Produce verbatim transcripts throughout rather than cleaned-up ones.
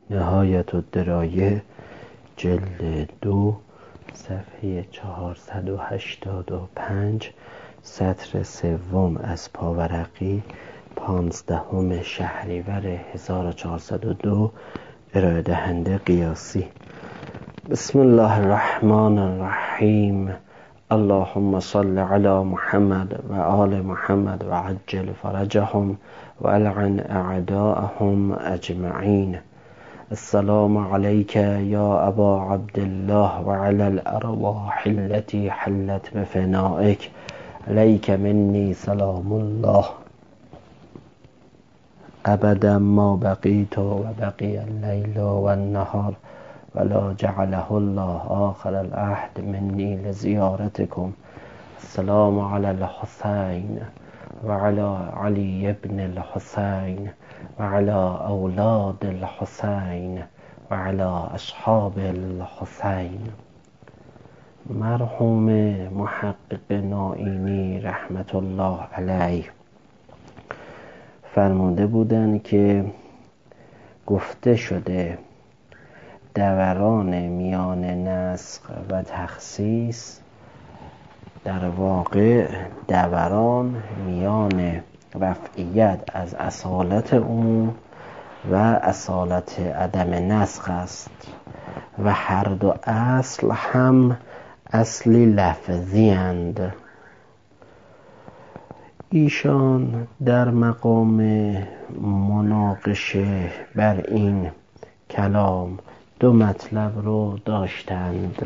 نهایت الدرایه جلد دو صفحه چهارصد و هشتاد و پنج سطر سوم از پاورقی پانزدهم شهریور هزار و چهارصد و دو ارائه دهنده قیاسی. بسم الله الرحمن الرحیم. اللهم صل علی محمد و آل محمد و عجل فرجهم و العن اعداءهم اجمعین. السلام علیک یا ابا عبدالله و علی الارواح التي حلت بفنائک، علیک منی سلام الله ابدا ما بقیت و بقی اللیل و النهار ولا جعله الله آخر العهد منی لزیارتکم. السلام علی الحسین و علی علی ابن الحسین و علی اولاد الحسین و علی اصحاب الحسین. مرحوم محقق نائینی رحمت الله علیه فرموده بودند که گفته شده دوران میان نسخ و تخصیص در واقع دوران میان رفعیت از اصالت عموم و اصالت عدم نسخ است و هر دو اصل هم اصلی لفظی اند. ایشان در مقام مناقشه بر این کلام دو مطلب رو داشتند.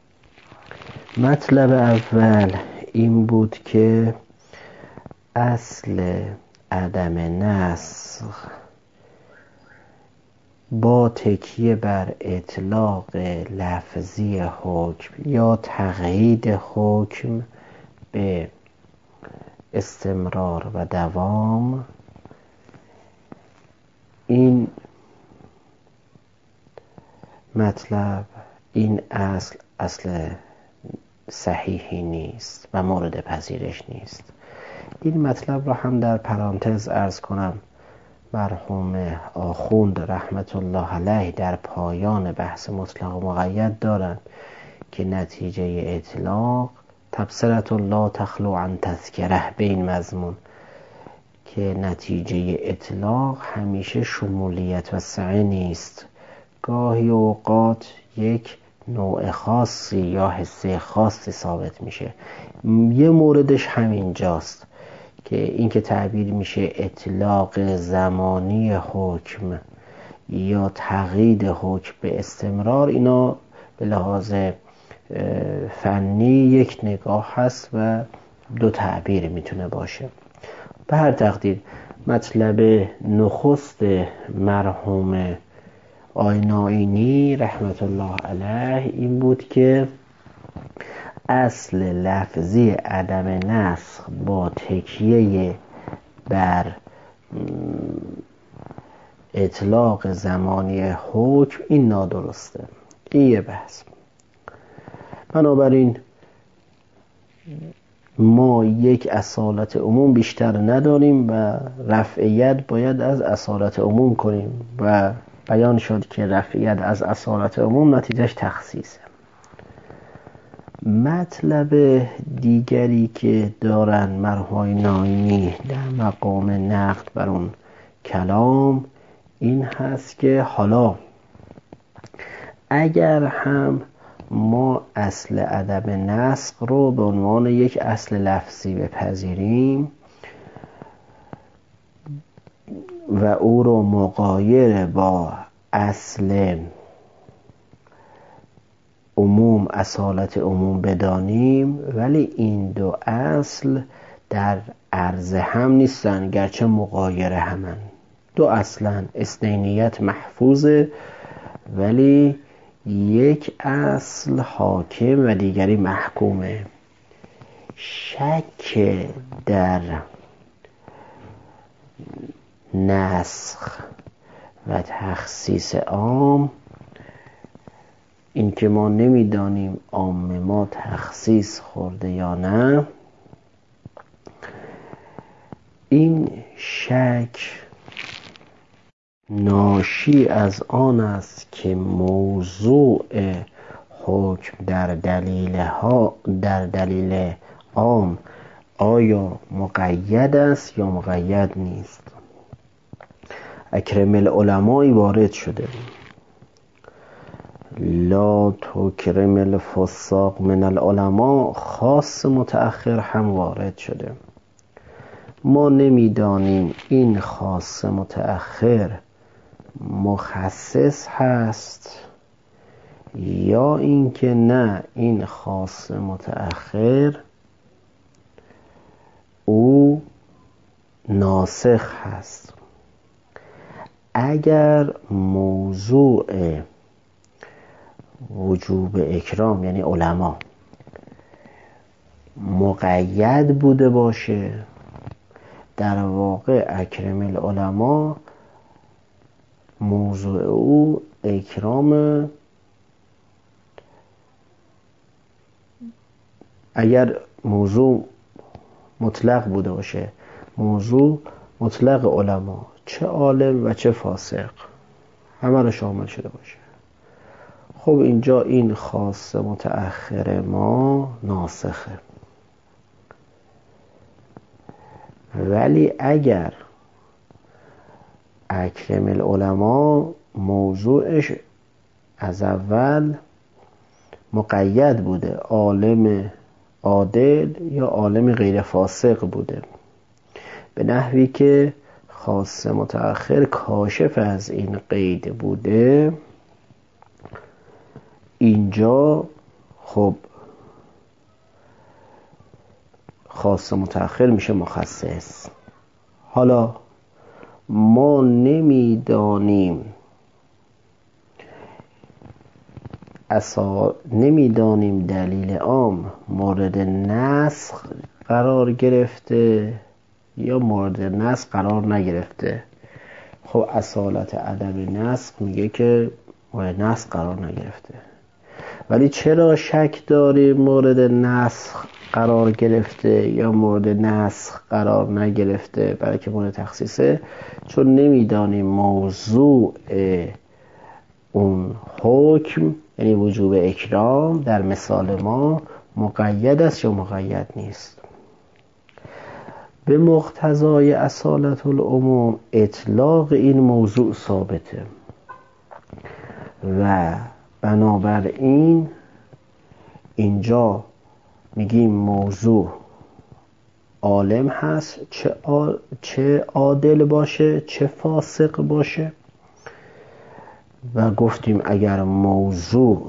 مطلب اول این بود که اصل عدم نسخ با تکیه بر اطلاق لفظی حکم یا تقیید حکم به استمرار و دوام، این مطلب این اصل اصل صحیحی نیست و مورد پذیرش نیست. این مطلب را هم در پرانتز عرض کنم، مرحوم آخوند رحمت الله علیه در پایان بحث مطلق و مقید دارند که نتیجه اطلاق تبصرة لا تخلو عن تذکره، به این مضمون که نتیجه اطلاق همیشه شمولیت و سعه نیست. گاهی اوقات یک نوع خاصی یا حسه خاصی ثابت میشه. یه موردش همینجاست که این که تعبیر میشه اطلاق زمانی حکم یا تقیید حکم به استمرار، اینا به لحاظ فنی یک نگاه هست و دو تعبیر میتونه باشه. به هر تقدیر مطلب نخست مرحوم آقای نائینی رحمت الله علیه این بود که اصل لفظی عدم نسخ با تکیه بر اطلاق زمانی حکم این نادرسته. این یه بحث. بنابراین ما یک اصالت عموم بیشتر نداریم و رفعیت باید از اصالت عموم کنیم و بیان شد که رفعیت از اصالت عموم نتیجهش تخصیصه. مطلب دیگری که دارن مرحوم نائینی در مقام نقد بر اون کلام این هست که حالا اگر هم ما اصل عدم نسخ رو به عنوان یک اصل لفظی بپذیریم و او رو مغایر با اصل عموم اصالت عموم بدانیم، ولی این دو اصل در عرض هم نیستن گرچه مغایر همن. دو اصلا اثنینیت محفوظه ولی یک اصل حاکم و دیگری محکومه. شک در نسخ و تخصیص عام، این که ما نمیدانیم عام ما تخصیص خورده یا نه، این شک ناشی از آن است که موضوع حکم در دلیل ها در دلیل عام آیا مقید است یا مقید نیست. اکرم العلماء وارد شده، لا تکرم الفساق من العلماء خاص متأخر هم وارد شده. ما نمیدانیم این خاص متأخر مخصص هست یا اینکه نه این خاص متأخر او ناسخ هست. اگر موضوع وجوب اکرام یعنی علما مقید بوده باشه، در واقع اکرم العلماء موضوع او اکرام، اگر موضوع مطلق بوده باشه، موضوع مطلق علما چه عالم و چه فاسق همه رو شامل شده باشه، خب اینجا این خاص متأخر ما ناسخه. ولی اگر اکرم العلماء موضوعش از اول مقید بوده، عالم عادل یا عالم غیر فاسق بوده، به نحوی که خاص متأخر کاشف از این قید بوده، اینجا خب خاص متأخر میشه مخصص. حالا ما نمیدانیم اصلا نمیدانیم دلیل عام مورد نسخ قرار گرفته یا مورد نسخ قرار نگرفته. خب اصالت عدم نسخ میگه که مورد نسخ قرار نگرفته، ولی چرا شک داریم مورد نسخ قرار گرفته یا مورد نسخ قرار نگرفته؟ برای که مورد تخصیصه، چون نمیدانیم موضوع اون حکم یعنی وجوب اکرام در مثال ما مقید است یا مقید نیست. به مقتضای اصالت العموم اطلاق این موضوع ثابته و بنابراین اینجا میگیم موضوع عالم هست، چه چه عادل باشه چه فاسق باشه. و گفتیم اگر موضوع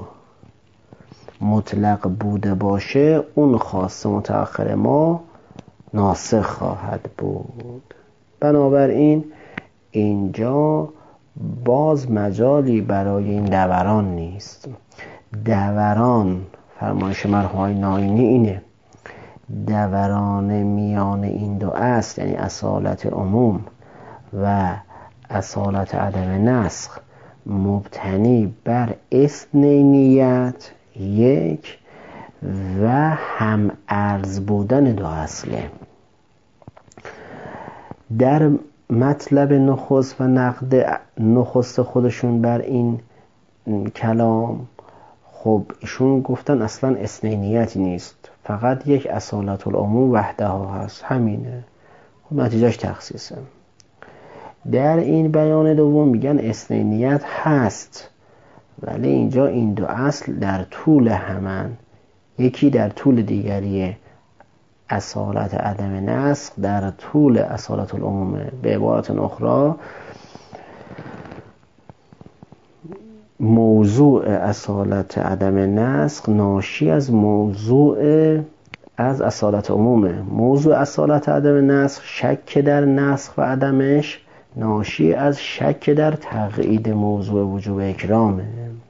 مطلق بوده باشه اون خاص متأخر ما ناسخ خواهد بود. بنابراین اینجا باز مجالی برای این دوران نیست. دوران فرمایش مرحوم ناینی اینه، دوران میان این دو اصل یعنی اصالت عموم و اصالت عدم نسخ مبتنی بر اثنینیت یک و هم عرض بودن دو اصله. در مطلب نخست و نقد نخست خودشون بر این کلام، خب ایشون گفتن اصلا اثنینیتی نیست، فقط یک اصالت العموم وحده ها هست، همینه. خب نتیجهش تخصیصه. در این بیان دوم میگن اثنینیت هست، ولی اینجا این دو اصل در طول همن، یکی در طول دیگریه. اصالت عدم نسخ در طول اصالت العمومه. به عبارت اخرى موضوع اصالت عدم نسخ ناشی از موضوع از اصالت عمومه. موضوع اصالت عدم نسخ شک در نسخ و عدمش ناشی از شک در تقیید موضوع وجوب اکرامه.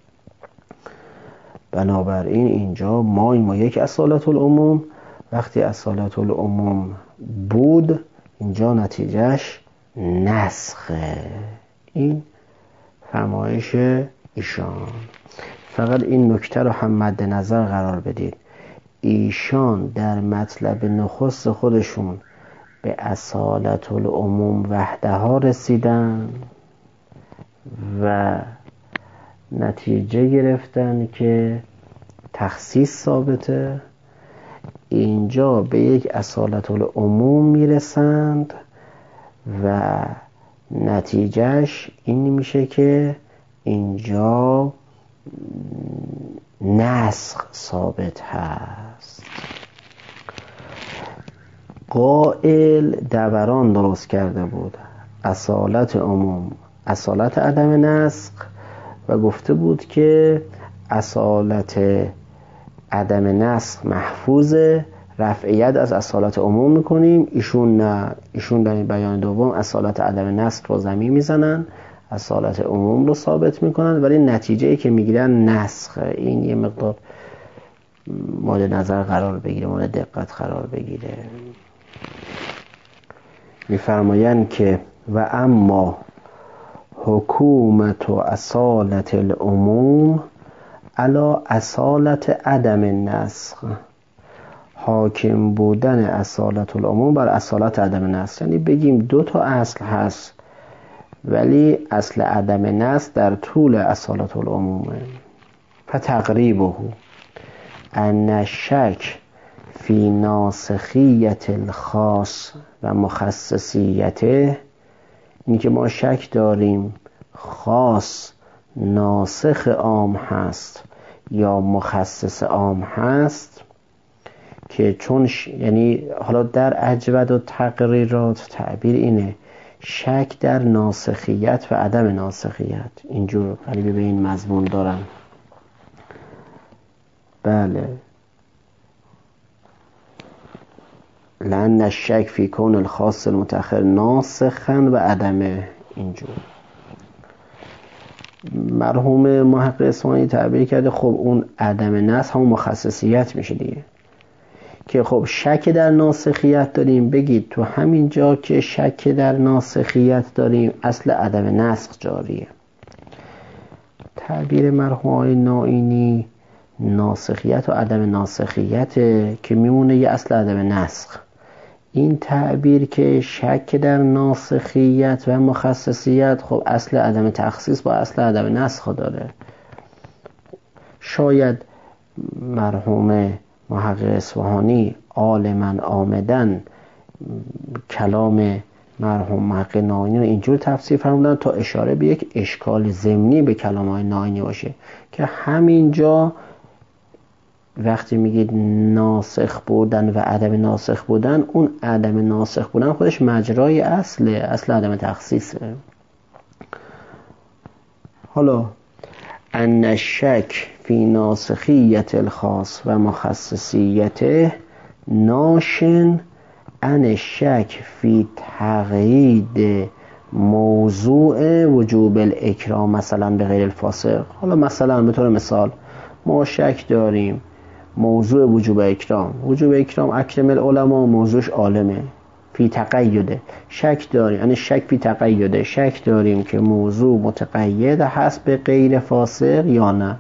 بنابراین اینجا ما ما یک اصالت العموم، وقتی اصالت العموم بود اینجا نتیجهش نسخه. این فرمایش ایشان. فقط این نکته رو هم مد نظر قرار بدید، ایشان در مطلب نخست خودشون به اصالت العموم وحده ها رسیدن و نتیجه گرفتن که تخصیص ثابته. اینجا به یک اصالت العموم میرسند و نتیجهش این میشه که اینجا نسخ ثابت هست. قائل دوران درست کرده بود اصالت عموم اصالت عدم نسخ و گفته بود که اصالت عدم نسخ محفوظه، رفعیت از اصالت عموم میکنیم. ایشون نه، ایشون در این بیان دوم اصالت عدم نسخ رو ضمیر میزنن، اصالت عموم رو ثابت میکنن، ولی نتیجه‌ای که میگیرن نسخ. این یه مقدار مورد نظر قرار بگیره، مورد دقت قرار بگیره. میفرمایند که و اما حکومت و اصالت العموم علی اصالت عدم نسخ، حاکم بودن اصالت العموم بر اصالت عدم نسخ. یعنی بگیم دو تا اصل هست ولی اصل عدم نسخ در طول اصالت العمومه. فتقریبه ان الشک فی ناسخیت الخاص و مخصصیته، این که ما شک داریم خاص ناسخ عام هست یا مخصص عام هست، که چون ش... یعنی حالا در اجود و تقریرات تعبیر اینه شک در ناسخیت و عدم ناسخیت، اینجور قریبه به این مضمون دارن. بله، لأن الشک فی کون الخاص المتأخر ناسخا و عدمه. اینجور مرحوم محقق اصفهانی تعبیر کرده خب اون عدم نسخ همون مخصصیت میشه دیگه، که خب شک در ناسخیت داریم، بگید تو همین جا که شک در ناسخیت داریم اصل عدم نسخ جاریه. تعبیر مرحوم آقای نائینی ناسخیت و عدم ناسخیت که میمونه یه اصل عدم نسخ. این تعبیر که شک در ناسخیت و مخصصیت خب اصل عدم تخصیص با اصل عدم نسخ داره. شاید مرحوم محقق اصفهانی عالما آمدن کلام مرحوم محقق نائینی رو اینجور تفسیر فرمودن تا اشاره به یک اشکال ضمنی به کلام های نائینی باشه، که همینجا وقتی میگید ناسخ بودن و عدم ناسخ بودن، اون عدم ناسخ بودن خودش مجرای اصله، اصل عدم تخصیصه. حالا ان الشک فی ناسخیت الخاص و مخصصیته ناشن ان الشک فی تقیید موضوع وجوب الاکرام مثلا به غیر الفاسق. حالا مثلا به طور مثال ما شک داریم موضوع وجوب اکرام، وجوب اکرام اکرم العلماء موضوعش عالمه، فی تقیده شک داریم، یعنی شک فی تقیده شک داریم که موضوع متقید هست به غیر فاسق یا نه،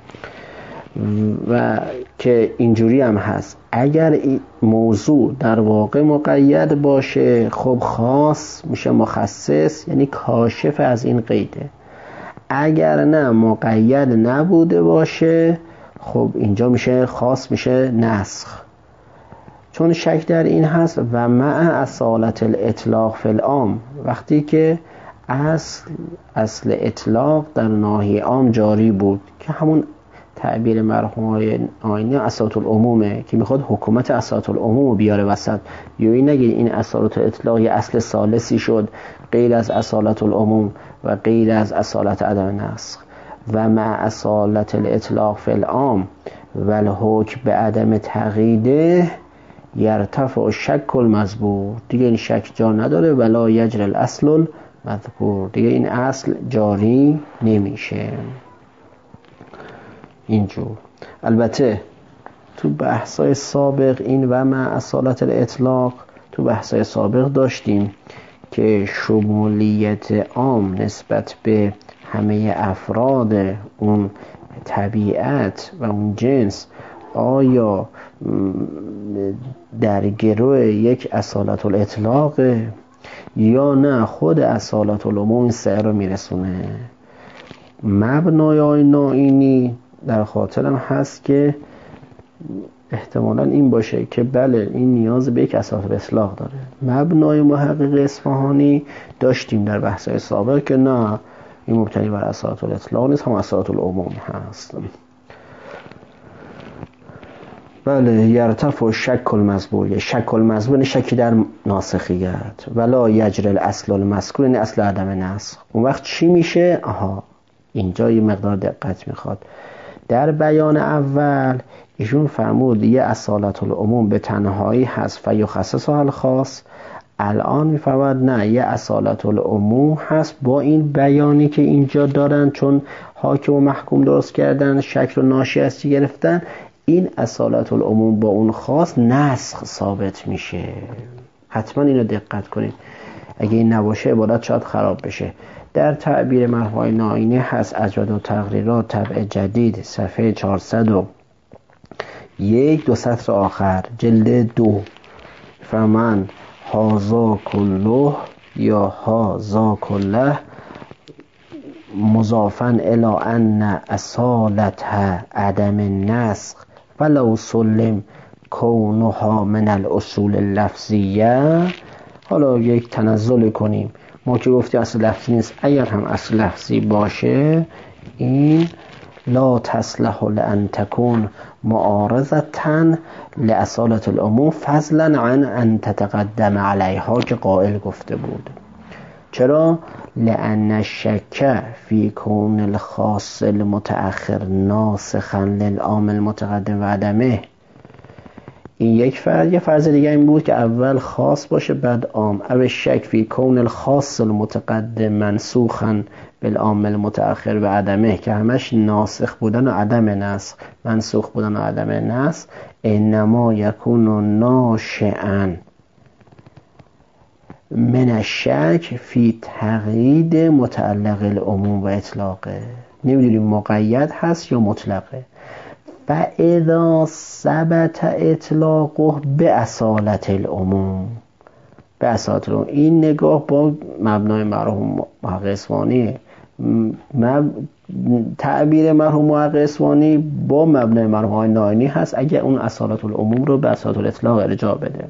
و که اینجوری هم هست اگر موضوع در واقع مقید باشه خب خاص میشه مخصص، یعنی کاشف از این قیده. اگر نه مقید نبوده باشه خب اینجا میشه خاص میشه نسخ. چون شک در این هست و مع اصالت الاطلاق فی العام، وقتی که اصل اصل اطلاق در ناحیه عام جاری بود که همون تعبیر مرحوم آینی اصالت العمومه که میخواد حکومت اصالت العموم بیاره وسط. یا این نگید این اصالت اطلاق یه اصل ثالثی شد غیر از اصالت العموم و غیر از اصالت عدم نسخ. و مع اصالت الاطلاق فی العام و الحکم به عدم تقییده یرتفع الشک المذکور، دیگه این شک جا نداره، ولا یجری الاصل المذکور، دیگه این اصل جاری نمیشه. اینجور البته تو بحثای سابق این و مع اصالت الاطلاق تو بحثای سابق داشتیم که شمولیت عام نسبت به همه افراد اون طبیعت و اون جنس آیا در گروه یک اصالت الاطلاق یا نه خود اصالت العموم این سعی رو میرسونه. مبنای آیین آیینی در خاطرم هست که احتمالا این باشه که بله این نیاز به یک اساس اصلاح داره. مبنای محقق اصفهانی داشتیم در بحث‌های سابق که نه این مبتنی بر اساس الاطلاق نیست، هم اساس العموم هست. بله یرتفع و شک المذبول، شک المذبول شکی در ناسخیت، ولا یجری الاصل المذکور، این اصل عدم نسخ. اون وقت چی میشه؟ آها اینجا یه مقدار دقت میخواد. در بیان اول ایشون فرمود یه اصالت العموم به تنهایی هست فیخصص الخاص. الان میفرماد نه، یه اصالت العموم هست با این بیانی که اینجا دارن، چون حاکم و محکوم درست کردن شک رو ناشی از چی گرفتن، این اصالت العموم با اون خاص نسخ ثابت میشه. حتما اینو دقت کنید، اگه این نباشه عبارت شاید خراب بشه. در تعبیر مرحوم ناینی هست اجود و تقریرات طبع جدید صفحه چهارصد و یک دو سطر آخر جلد دو فرمان هازا کله یا هازا کله مضافن الی ان اصالتها عدم نسخ ولو سلم کونها من الاصول اللفظیه. حالا یک تنزل کنیم، ما که گفتی اصل لفظی نیست، اگر هم اصل لفظی باشه این لا تصلح لان تكون معارضة لاصالة العموم فضلا عن ان تتقدم علیها که قائل گفته بود. چرا؟ لان الشک فی کون الخاص المتأخر ناسخا للعام المتقدم و عدمه. این یک فرض. یه فرض دیگه این بود که اول خاص باشه بعد عام. او شک فی کون الخاص المتقدم منسوخا بالعام المتأخر و عدمه، که همش ناسخ بودن و عدم نسخ، منسوخ بودن و عدم نسخ. انما یکون ناشئا من الشک فی تقیید متعلق العموم و اطلاقه. نمیدونیم مقید هست یا مطلقه. فاذا ثبت اطلاقه به اصالت العموم، به اصالت العموم. این نگاه با مبنای مرحوم محقق اصفهانی، مب... تعبیر مرحوم محقق اصفهانی با مبنای مرحوم ناینی هست اگر اون اصالت العموم رو به اصالت الاطلاق ارجاع بده.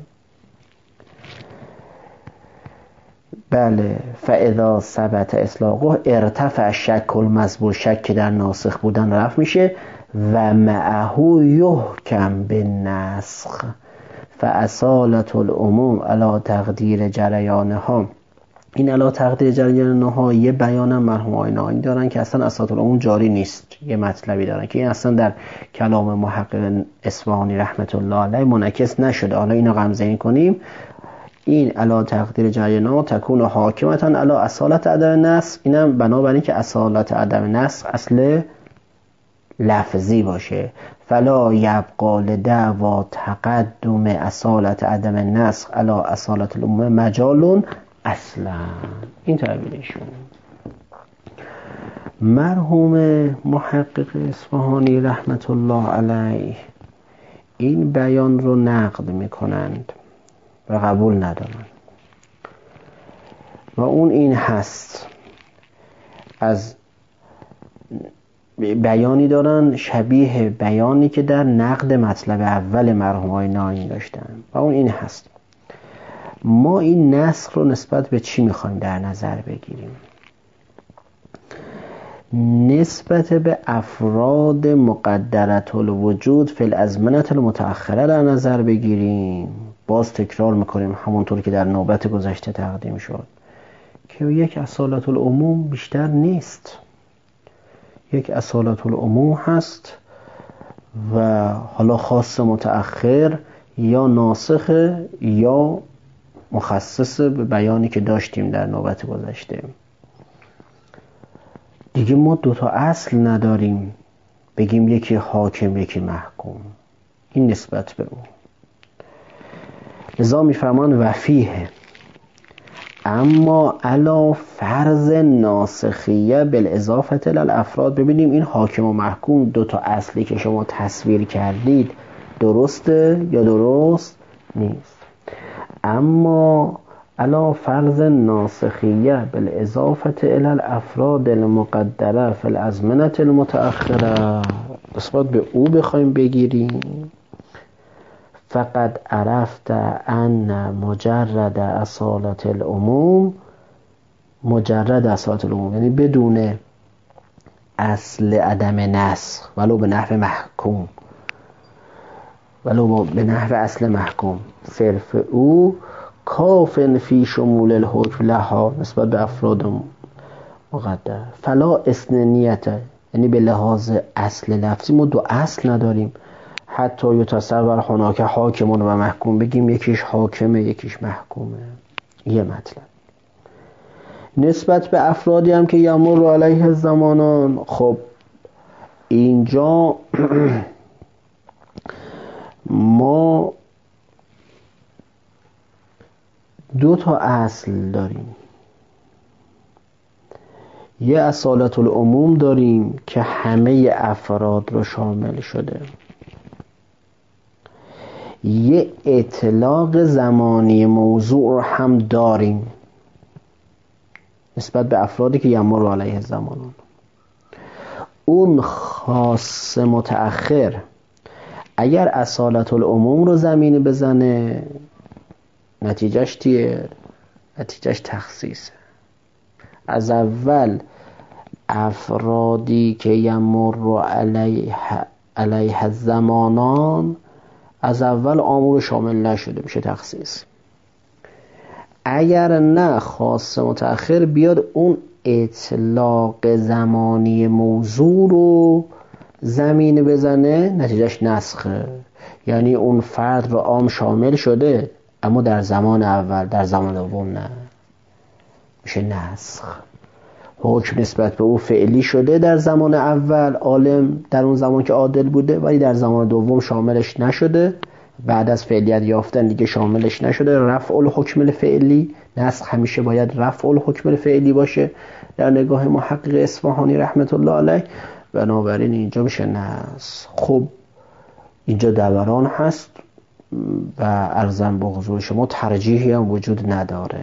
بله فاذا ثبت اطلاقه ارتفع الشک المذبول، شک در ناسخ بودن رفع میشه. و معه یحکم بالنسخ فاصالت العموم علی تقدیر جریانها. این علی تقدیر جریانها یه بیانم مرحوم آینایی دارن که اصلا اصالت العموم جاری نیست. یه مطلبی دارن که این اصلا در کلام محقق اصفهانی رحمت الله علیه منعکس نشده. حالا اینو غمزه کنیم، این علا تقدیر جریانها تکون حاکمتا علا اصالت عدم نسخ. اینم بنابراین که اصالت عدم نسخ اصل لفظی باشه. فلا یبقى لدعوا تقدم اصالت عدم نسخ علا اصالت العموم مجال اصلا. این تعبیرشون. مرحوم محقق اصفهانی رحمت الله علیه این بیان رو نقد میکنند و قبول ندارن و اون این هست، از بیانی دارن شبیه بیانی که در نقد مطلب اول مرحوم های ناینی داشتن و اون این هست. ما این نسخ رو نسبت به چی میخوایم در نظر بگیریم؟ نسبت به افراد مقدرت الوجود فی الازمنه المتأخره در نظر بگیریم. باز تکرار میکنیم همونطور که در نوبت گذشته تقدیم شد که یک اصالت العموم بیشتر نیست، یک اصالت العموم هست و حالا خاص متأخر یا ناسخ یا مخصص به بیانی که داشتیم در نوبت گذشته. دیگه ما دوتا اصل نداریم بگیم یکی حاکم یکی محکوم. این نسبت به اون. لذا میفرمان وفیه اما علا فرض ناسخیه بالاضافه الافراد. ببینیم این حاکم و محکوم دوتا اصلی که شما تصویر کردید درسته یا درست نیست. اما علا فرض ناسخیه بالاضافه الی الافراد المقدره فی الازمنه المتأخره، نسبت به او بخوایم بگیریم، فقد عرفت ان مجرد اصالت العموم، مجرد اصالت العموم یعنی بدون اصل عدم نسخ ولو به نحو محکوم، ولو به نحو اصل محکوم، صرف او کافن فی شمول الحکم لها نسبت به افراد مقدر، فلا اثنینیت یعنی به لحاظ اصل لفظی ما دو اصل نداریم، حتی یتصور هناک حاکمون و محکوم بگیم یکیش حاکمه یکیش محکومه. یه مطلب. نسبت به افرادی هم که یمر علیه الزمانان، خب اینجا ما دو تا اصل داریم، یه اصالت العموم داریم که همه افراد رو شامل شده، یه اطلاق زمانی موضوع رو هم داریم نسبت به افرادی که یمر علیه الزمانان. اون خاص متأخر اگر اصالت العموم رو زمینه بزنه نتیجهش تیه؟ نتیجهش تخصیصه. از اول افرادی که یمر علیه علیه الزمانان از اول آمور شامل نشده، میشه تخصیص. اگر نه خاص متأخر بیاد اون اطلاق زمانی موضوع رو زمینه بزنه نتیجهش نسخه، یعنی اون فرد رو عام شامل شده اما در زمان اول، در زمان دوم نه، میشه نسخ. حکم نسبت به او فعلی شده در زمان اول، عالم در اون زمان که عادل بوده، ولی در زمان دوم شاملش نشده، بعد از فعلیت یافتن دیگه شاملش نشده، رفع الحکم الفعلی. نسخ همیشه باید رفع الحکم الفعلی باشه در نگاه محقق اصفهانی رحمت الله علیه، بنابراین اینجا میشه نسخ. خب اینجا دوران هست و عرضم به حضور شما ترجیحی هم وجود نداره.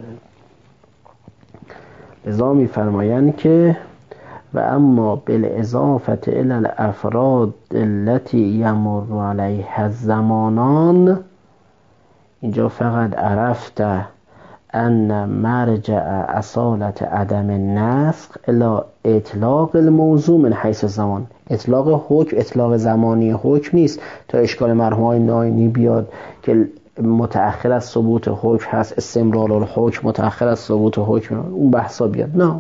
لذا میفرمایند که و اما بالاضافه الی الافراد التي یمر علیها الزمانان، اینجا فقط عرفت ان مرجع اصالت عدم نسخ الی اطلاق الموضوع من حیث الزمان. اطلاق حکم اطلاق زمانی حکم نیست تا اشکال مرحوم های ناینی بیاد که متأخر از ثبوت حکم هست، استمرار الحکم متأخر از ثبوت حکم، اون بحثا بیاد، نه،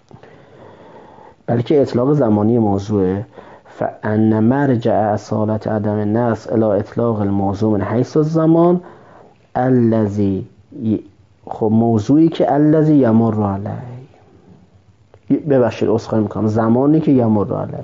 بلکه اطلاق زمانی موضوعه. فان مرجع اصالت عدم نسخ الی اطلاق الموضوع من حیث الزمان الذی، خب موضوعی که الذی یمر علیه، ببخشید عذرخواهی میکنم، زمانی که یمر علیه،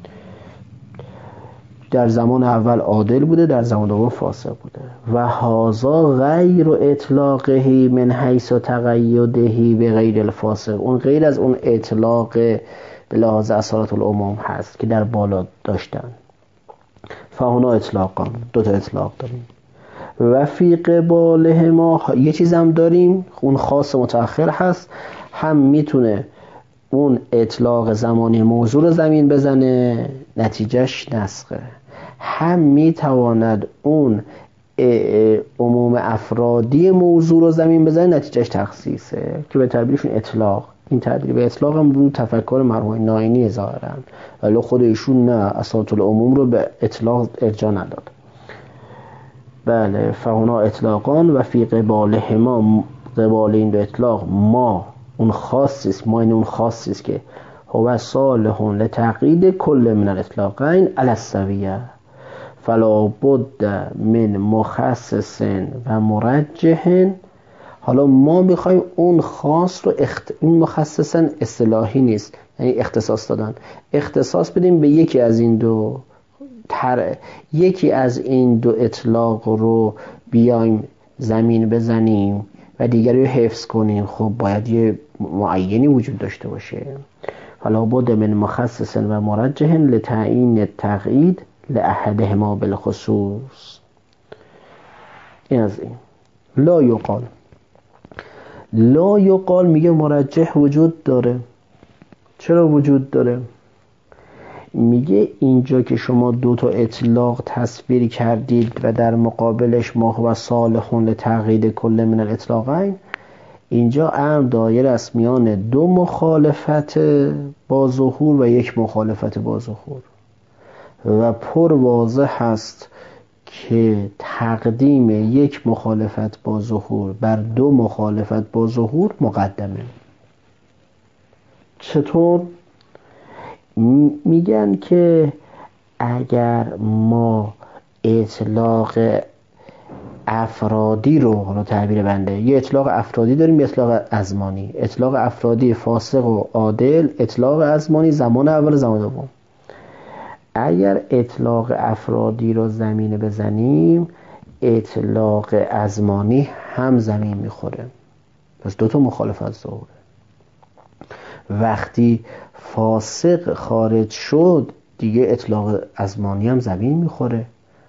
در زمان اول عادل بوده، در زمان دوم فاسق بوده. و هذا غیر اطلاقه من حیث تقیده به غیر الفاسق، اون غیر از اون اطلاق به لحاظ اصالت العموم هست که در بالا داشتن. فهنا اطلاقان، دو تا اطلاق داریم. و فی قباله ما یه چیز هم داریم، اون خاص متأخر هست، هم میتونه اون اطلاق زمانی موضوع رو زمین بزنه نتیجهش نسخه، هم میتواند اون عموم افرادی موضوع رو زمین بزنه نتیجهش تخصیصه که به تعبیرشون اطلاق. این تعبیر به اطلاق هم رو تفکر مرحوم ناینی ظاهرن، ولی خود ایشون نه، اصالت العموم رو به اطلاق ارجاع نداد. بله، فهنا اطلاقان و فی قباله ما، قبال این دو اطلاق ما اون خاصیست، ما این اون خاصیست که هو صالحون لتعقید کل من الاطلاقین علی السویه فلا بد من مخصص و مرجح. حالا ما میخوایم اون خاص رو اخت... این مخصصا اصطلاحی نیست، یعنی اختصاص دادن، اختصاص بدیم به یکی از این دو تر... یکی از این دو اطلاق رو بیایم زمین بزنیم و دیگری رو حفظ کنیم. خب باید یه معینی وجود داشته باشه. فلا بد من مخصص و مرجح لتعیین التقیید لأحدهما بالخصوص. این از این. لا یقال لا یقال میگه مرجح وجود داره. چرا وجود داره؟ میگه اینجا که شما دو تا اطلاق تصویر کردید و در مقابلش ما و صالحون لتقیید کل من الاطلاقین، اینجا امر دایر است میان دو مخالفت با ظهور و یک مخالفت با ظهور و پر واضح هست که تقدیم یک مخالفت با ظهور بر دو مخالفت با ظهور مقدمه. چطور؟ میگن که اگر ما اطلاق افرادی رو، حالا تعبیر بنده، یه اطلاق افرادی داریم، یه اطلاق ازمانی. اطلاق افرادی فاسق و عادل، اطلاق ازمانی زمان اول و زمان دوم. اگر اطلاق افرادی رو زمینه بزنیم، اطلاق ازمانی هم زمین میخوره. پس دو تا مخالفت ظهوره. وقتی فاسق خارج شد دیگه اطلاق ازمانی هم زمین میخوره.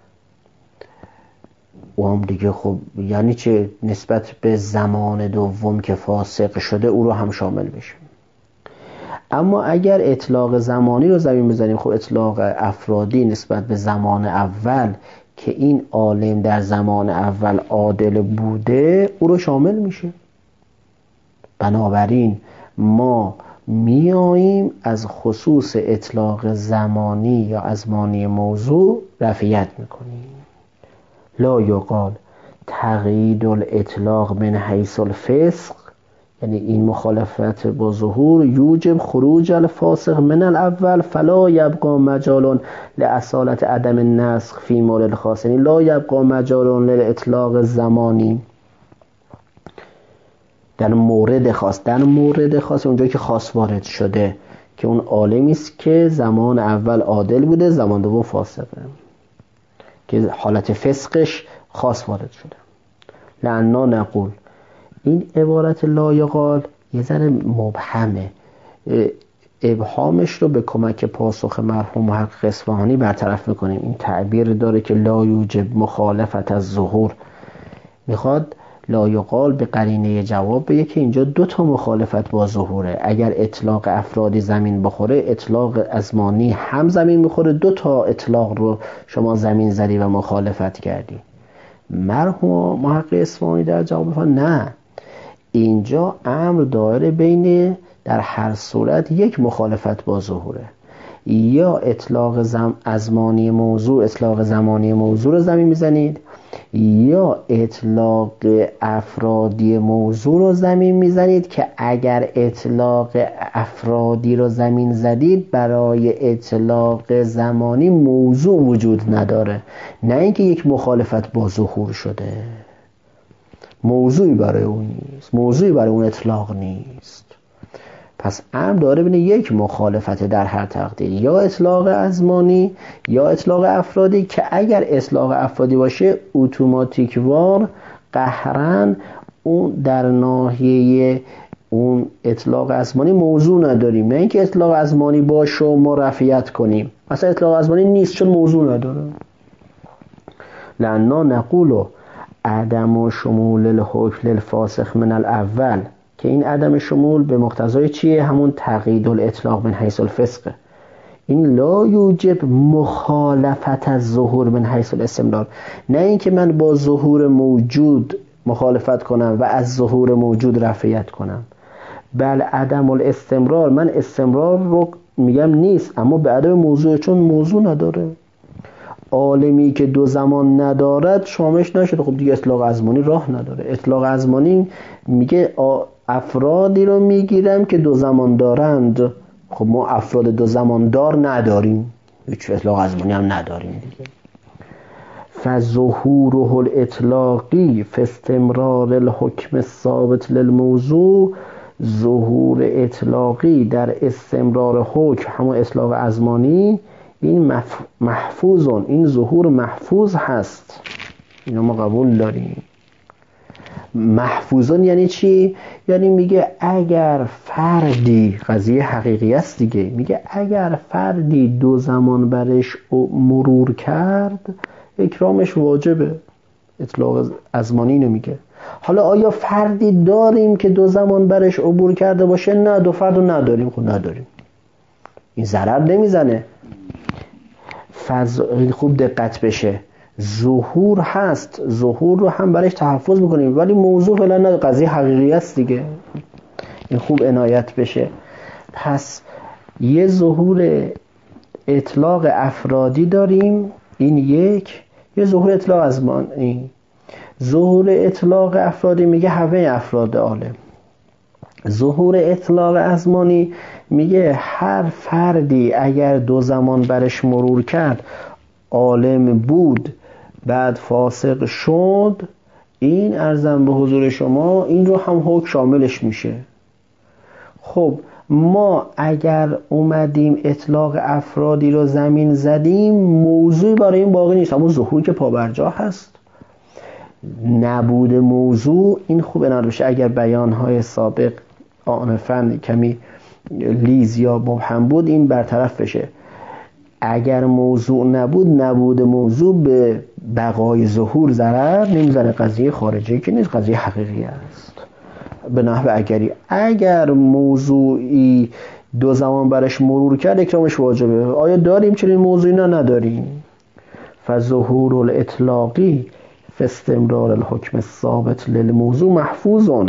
و هم دیگه خب یعنی چه؟ نسبت به زمان دوم که فاسق شده او رو هم شامل بشه. اما اگر اطلاق زمانی رو زمین بزنیم، خب اطلاق افرادی نسبت به زمان اول که این عالم در زمان اول عادل بوده او رو شامل میشه. بنابراین ما میاییم از خصوص اطلاق زمانی یا ازمانی موضوع رفعیت میکنیم. لا یقال تقیید الاطلاق من حیث الفسق، یعنی این مخالفت با ظهور یوجب خروج الفاسق من الاول فلا یبقى مجال لاصالت عدم النسخ فی مورد خاص، یعنی لا یبقى مجال للاطلاق زمانی در مورد خاص. در مورد خاص اونجایی که خاص وارد شده که اون عالمی است که زمان اول عادل بوده، زمان دوم فاسقه، که حالت فسقش خاص وارد شده. لعنا نقول، این عبارت لا یقال یه ذره مبهمه، ابهامش رو به کمک پاسخ مرحوم محقق اصفهانی برطرف میکنیم. این تعبیر داره که لا یوجب مخالفت از ظهور، میخواد لا یقال به قرینه جواب بگه که اینجا دو تا مخالفت با ظهوره. اگر اطلاق افرادی زمین بخوره، اطلاق ازمانی هم زمین میخوره. دو تا اطلاق رو شما زمین زدی و مخالفت کردی. مرحوم محقق اصفهانی در جواب فرمود نه، اینجا امر داره بین در هر صورت یک مخالفت با ظهوره. یا اطلاق زم ازمانی موضوع اطلاق زمانی موضوع رو زمین میزنید، یا اطلاق افرادی موضوع رو زمین میزنید که اگر اطلاق افرادی رو زمین زدید برای اطلاق زمانی موضوع وجود نداره، نه اینکه یک مخالفت با ظهور شده، موضوعی برای اون نیست، موضوعی برای اون اطلاق نیست. پس امر داره بین یک مخالفت در هر تقدیر، یا اطلاق ازمانی یا اطلاق افرادی، که اگر اطلاق افرادی باشه اتوماتیک وار قهرن اون در ناحیه اون اطلاق ازمانی موضوع نداریم، نه اینکه اطلاق ازمانی باشه و ما رفعیت کنیم. مثلا اطلاق ازمانی نیست چون موضوع نداره. لعنا نقول عدم شمول الحکم للفاسق من الاول، که این عدم شمول به مقتضای چیه؟ همون تقیید الاطلاق من حیث الفسق. این لا یوجب مخالفت از ظهور من حیث الاستمرار، نه اینکه من با ظهور موجود مخالفت کنم و از ظهور موجود رفعیت کنم، بل عدم الاستمرار، من استمرار رو میگم نیست اما به عدم موضوع، چون موضوع نداره. عالمی که دو زمان ندارد شامش نشده، خب دیگه اطلاق ازمانی راه نداره. اطلاق ازمانی میگه افرادی رو میگیرم که دو زمان دارند، خب ما افراد دو زمان دار نداریم، هیچ اطلاق ازمانی هم نداریم دیگه. فظهوره الاطلاقی فاستمرار الحکم ثابت للموضوع، ظهور اطلاقی در استمرار حکم همون اطلاق ازمانی، این محفوظون، این ظهور محفوظ هست، اینو ما قبول داریم. محفوظون یعنی چی؟ یعنی میگه اگر فردی، قضیه حقیقی است دیگه، میگه اگر فردی دو زمان برش مرور کرد اکرامش واجبه. اطلاق ازمانی اینو میگه حالا آیا فردی داریم که دو زمان برش عبور کرده باشه؟ نه، دو فرد رو نداریم. خب نداریم، این ضرر نمیزنه. فض... خوب دقت بشه، ظهور هست، ظهور رو هم برش تحفظ میکنیم، ولی موضوع فعلا نه، قضیه حقیقی است دیگه. این خوب عنایت بشه. پس یه ظهور اطلاق افرادی داریم، این یک. یه ظهور اطلاق ازمانی. ظهور اطلاق افرادی میگه همه افراد عالم. ظهور اطلاق ازمانی میگه هر فردی اگر دو زمان برش مرور کرد، عالم بود بعد فاسق شد، این ارزم به حضور شما این رو هم حکم شاملش میشه. خب ما اگر اومدیم اطلاق افرادی رو زمین زدیم، موضوعی برای این باقی نیست، همون ظهور که پابرجا هست. نبود موضوع، این خوب عنایت بشه. اگر بیانهای سابق آنفن کمی لیز یا مبهم بود، این برطرف بشه. اگر موضوع نبود، نبود موضوع به بقای ظهور ضرر نمیزنه. قضیه خارجی که نیست، قضیه حقیقی است. به نحو اگری اگر موضوعی دو زمان برش مرور کرد، اکرامش واجبه. آیا داریم چنین موضوعی؟ نه نداریم. فظهور الاطلاقی فاستمرار الحکم ثابت للموضوع محفوظون.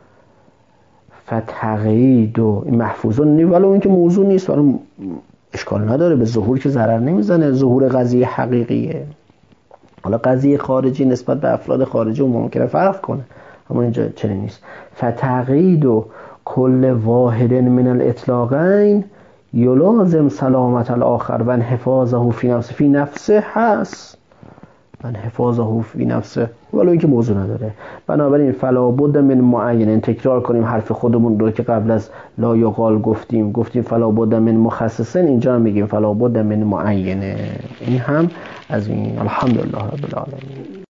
فتقیید و محفوظون نی، ولو این که موضوع نیست، ولی اشکال نداره، به ظهور که ضرر نمیزنه. ظهور قضیه حقیقیه. حالا قضیه خارجی نسبت به افراد خارجی و ممکنه فرق کنه، اما اینجا چنین نیست. فتقیید و کل واحد من الاطلاقین یلازم سلامت الاخر و انحفاظه فی نفسه. فی نفسه هست، انحفاظه فی نفسه، ولو اینکه موضوع نداره. بنابراین فلا بد من معین. تکرار کنیم حرف خودمون رو که قبل از لا یقال گفتیم. گفتیم فلا بد من مخصصن، اینجا هم میگیم فلا بد من معین. این هم از این. الحمدلله رب العالمین.